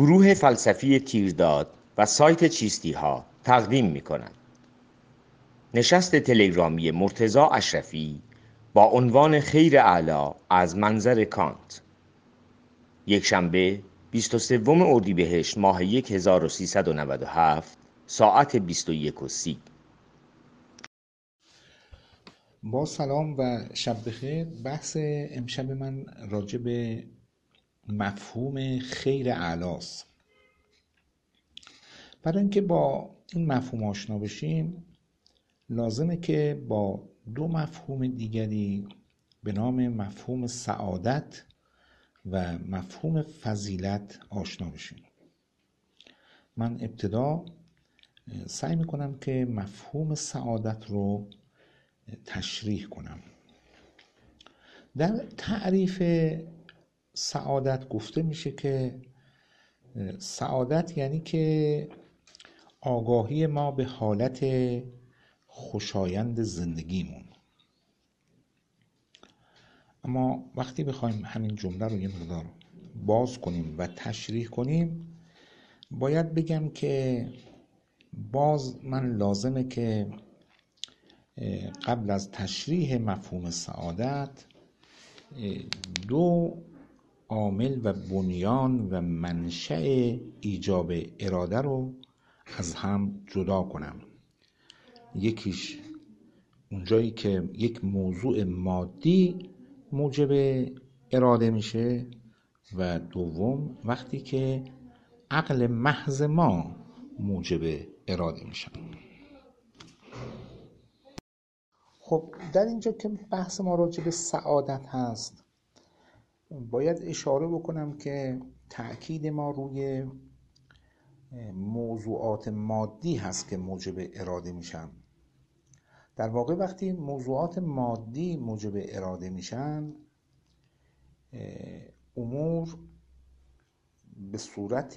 گروه فلسفی تیرداد و سایت چیستی ها تقدیم می کند. نشست تلگرامی مرتضی اشرفی با عنوان خیر اعلی از منظر کانت. یکشنبه 23 اردیبهشت ماه 1397 ساعت 21:30. با سلام و شب بخیر. بحث امشب من راجع به مفهوم خیر اعلاست. برای اینکه با این مفهوم آشنا بشیم لازمه که با دو مفهوم دیگری به نام مفهوم سعادت و مفهوم فضیلت آشنا بشیم. من ابتدا سعی میکنم که مفهوم سعادت رو تشریح کنم. در تعریف سعادت گفته میشه که سعادت یعنی که آگاهی ما به حالت خوشایند زندگیمون. اما وقتی بخوایم همین جمله رو یه مقدار باز کنیم و تشریح کنیم باید بگم که باز من لازمه که قبل از تشریح مفهوم سعادت دو عامل و بنیان و منشأ ایجاب اراده رو از هم جدا کنم. یکیش اونجایی که یک موضوع مادی موجب اراده میشه و دوم وقتی که عقل محض ما موجب اراده میشن. خب در اینجا که بحث ما راجع به سعادت هست باید اشاره بکنم که تأکید ما روی موضوعات مادی هست که موجب اراده میشن. در واقع وقتی موضوعات مادی موجب اراده میشن امور به صورت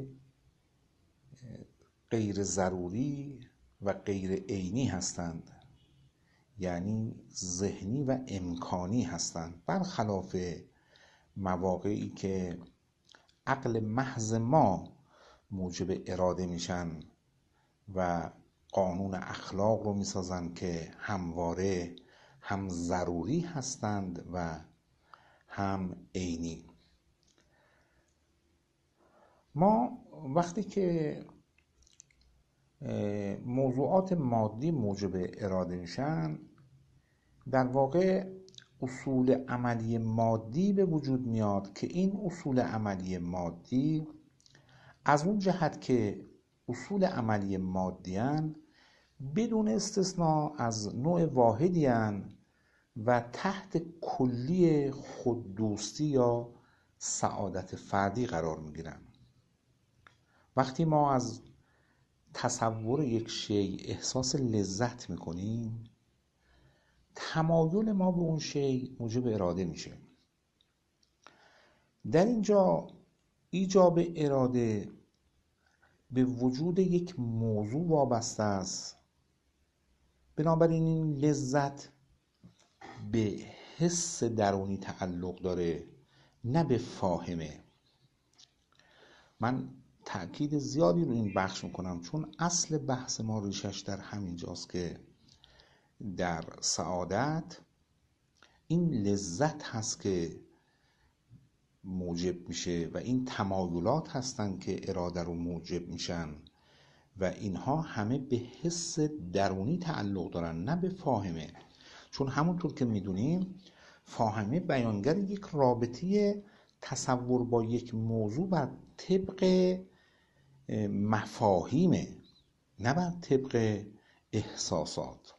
غیر ضروری و غیر عینی هستند، یعنی ذهنی و امکانی هستند، برخلاف مواقعی که عقل محض ما موجب اراده میشن و قانون اخلاق رو میسازن که همواره هم ضروری هستند و هم عینی. ما وقتی که موضوعات مادی موجب اراده میشن در واقع اصول عملی مادی به وجود میاد که این اصول عملی مادی از اون جهت که اصول عملی مادی هن بدون استثناء از نوع واحدی هن و تحت کلی خوددوستی یا سعادت فردی قرار میگیرن. وقتی ما از تصور یک شی احساس لذت میکنیم تمایل ما به اون شی موجب اراده میشه. در اینجا ایجاب اراده به وجود یک موضوع وابسته است، بنابراین این لذت به حس درونی تعلق داره نه به فاهمه. من تأکید زیادی رو این بخش میکنم چون اصل بحث ما ریشش در همین جاست که در سعادت این لذت هست که موجب میشه و این تمایلات هستن که اراده رو موجب میشن و اینها همه به حس درونی تعلق دارن نه به فاهمه. چون همونطور که میدونیم فاهمه بیانگر یک رابطه تصور با یک موضوع بر طبق مفاهیمه نه بر طبق احساسات.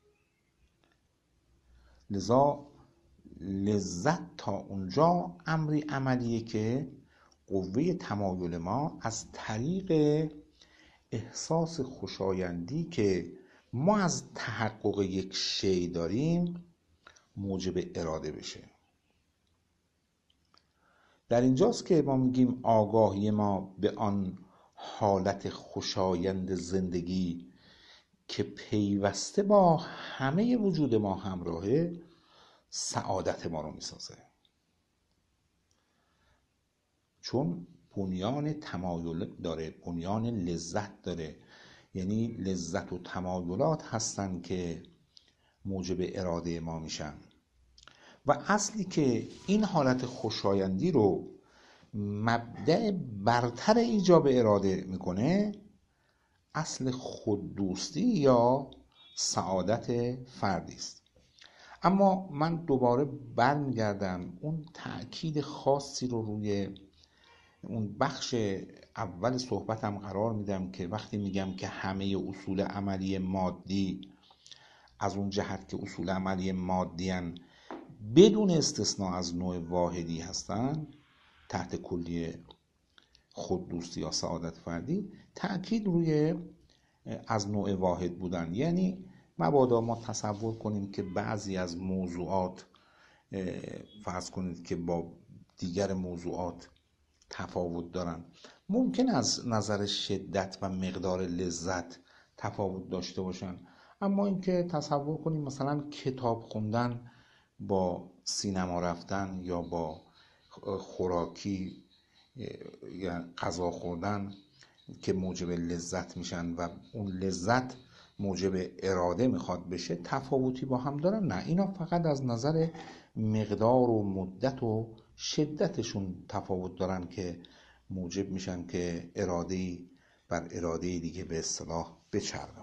لذا لذت تا اونجا امری عملیه که قوه تمایل ما از طریق احساس خوشایندی که ما از تحقق یک شی داریم موجب اراده بشه. در اینجاست که ما میگیم آگاهی ما به آن حالت خوشایند زندگی که پیوسته با همه وجود ما همراهه سعادت ما رو میسازه. چون بنیان تمایل داره، بنیان لذت داره. یعنی لذت و تمایلات هستن که موجب اراده ما میشن و اصلی که این حالت خوشایندی رو مبدأ برتر ایجاب اراده میکنه اصل خوددوستی یا سعادت فردی است. اما من دوباره برمیگردم اون تأکید خاصی رو روی اون بخش اول صحبتم قرار میدم که وقتی میگم که همه اصول عملی مادی از اون جهت که اصول عملی مادی هن بدون استثناء از نوع واحدی هستن تحت کلیه خوددوستی یا سعادت فردی، تأکید روی از نوع واحد بودن. یعنی مبادا ما تصور کنیم که بعضی از موضوعات فرض کنید که با دیگر موضوعات تفاوت دارن، ممکن از نظر شدت و مقدار لذت تفاوت داشته باشن، اما اینکه تصور کنیم مثلا کتاب خوندن با سینما رفتن یا با خوراکی یا غذا خوردن که موجب لذت میشن و اون لذت موجب اراده میخواد بشه تفاوتی با هم دارن؟ نه، اینا فقط از نظر مقدار و مدت و شدتشون تفاوت دارن که موجب میشن که اراده‌ای بر اراده دیگه به اصطلاح بچرخه.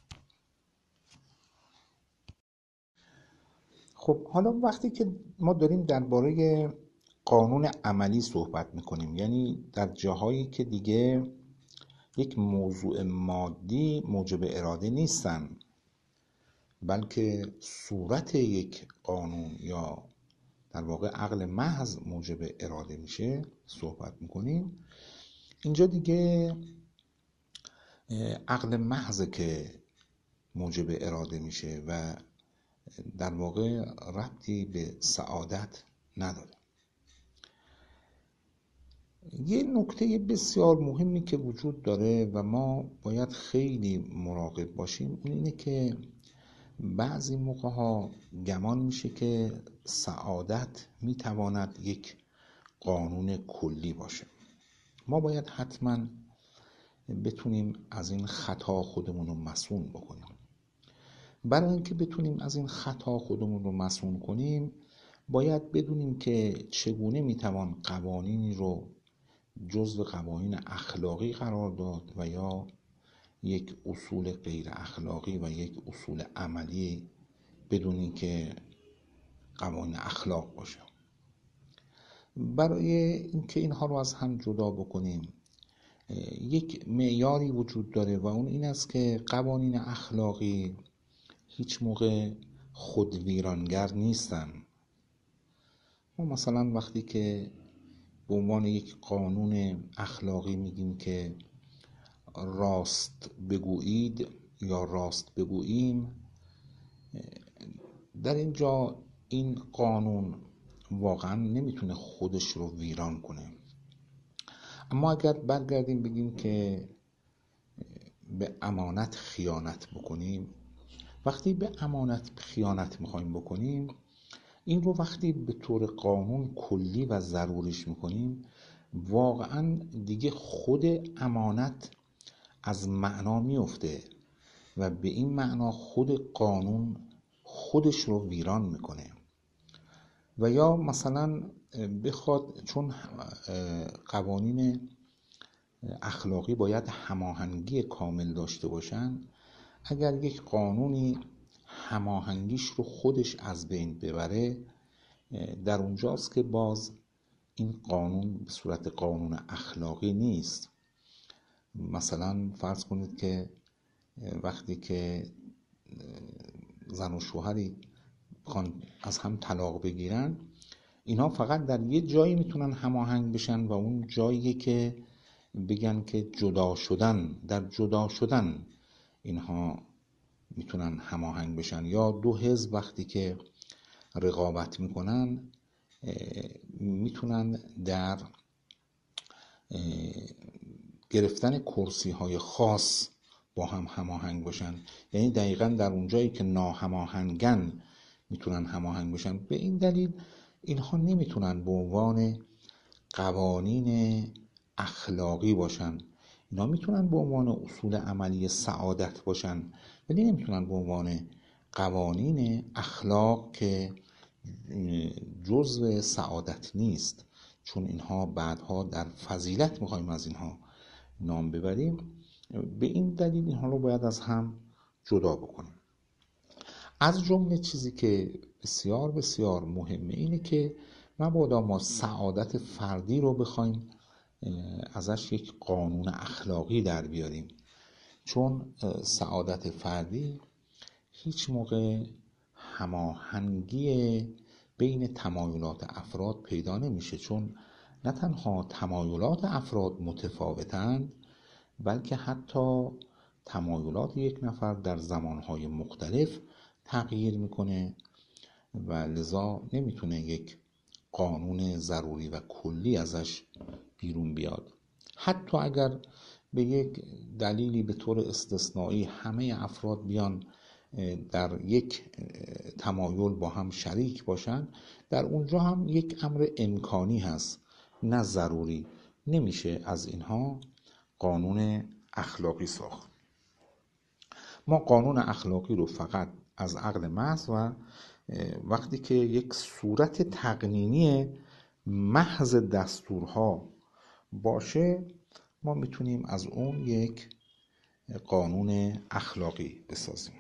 خب حالا وقتی که ما داریم درباره قانون عملی صحبت میکنیم، یعنی در جاهایی که دیگه یک موضوع مادی موجب اراده نیستن بلکه صورت یک قانون یا در واقع عقل محض موجب اراده میشه صحبت میکنیم، اینجا دیگه عقل محض که موجب اراده میشه و در واقع ربطی به سعادت نداره. یه نکته بسیار مهمی که وجود داره و ما باید خیلی مراقب باشیم اون اینه که بعضی موقع ها گمان میشه که سعادت میتواند یک قانون کلی باشه. ما باید حتما بتونیم از این خطا خودمون رو مصون بکنیم. برای اینکه بتونیم از این خطا خودمون رو مصون کنیم باید بدونیم که چگونه میتوان قوانینی رو جزو قوانین اخلاقی قرار داد و یا یک اصول غیر اخلاقی و یک اصول عملی بدونیم که قوانین اخلاق باشه. برای اینکه اینها رو از هم جدا بکنیم یک معیاری وجود داره و اون این است که قوانین اخلاقی هیچ موقع خودویرانگر نیستن. ما مثلا وقتی که به عنوان یک قانون اخلاقی میگیم که راست بگویید یا راست بگوییم، در اینجا این قانون واقعا نمیتونه خودش رو ویران کنه. اما اگر برگردیم بگیم که به امانت خیانت بکنیم، وقتی به امانت خیانت میخوایم بکنیم این رو وقتی به طور قانون کلی و ضروریش میکنیم واقعا دیگه خود امانت از معنا میفته و به این معنا خود قانون خودش رو ویران میکنه. و یا مثلا بخواد، چون قوانین اخلاقی باید هماهنگی کامل داشته باشن، اگر یک قانونی هماهنگیش رو خودش از بین ببره در اونجاست که باز این قانون به صورت قانون اخلاقی نیست. مثلا فرض کنید که وقتی که زن و شوهری بخوان از هم طلاق بگیرن، اینا فقط در یه جایی میتونن هماهنگ بشن و اون جایی که بگن که جدا شدن، در جدا شدن اینها میتونن هماهنگ بشن. یا دو حزب وقتی که رقابت میکنن میتونن در گرفتن کرسی های خاص با هم هماهنگ باشن. یعنی دقیقاً در اون جایی که ناهماهنگن میتونن هماهنگ بشن. به این دلیل اینها نمیتونن به عنوان قوانین اخلاقی باشن. اینا میتونن به عنوان اصول عملی سعادت باشن، ولی نمیتونن به عنوان قوانین اخلاق که جزء سعادت نیست، چون اینها بعدها در فضیلت میخوایم از اینها نام ببریم. به این دلیل اینها رو باید از هم جدا بکنیم. از جمله چیزی که بسیار بسیار مهمه اینه که مبادا ما سعادت فردی رو بخوایم ازش یک قانون اخلاقی در بیاریم، چون سعادت فردی هیچ موقع هماهنگی بین تمایلات افراد پیدا نمیشه، چون نه تنها تمایلات افراد متفاوتند، بلکه حتی تمایلات یک نفر در زمانهای مختلف تغییر میکنه و لذا نمیتونه یک قانون ضروری و کلی ازش بیرون بیاد. حتی اگر به یک دلیلی به طور استثنایی همه افراد بیان در یک تمایل با هم شریک باشن، در اونجا هم یک امر امکانی هست نه ضروری. نمیشه از اینها قانون اخلاقی ساخت. ما قانون اخلاقی رو فقط از عقل محض و وقتی که یک صورت تقنینی محض دستورها باشه ما میتونیم از اون یک قانون اخلاقی بسازیم.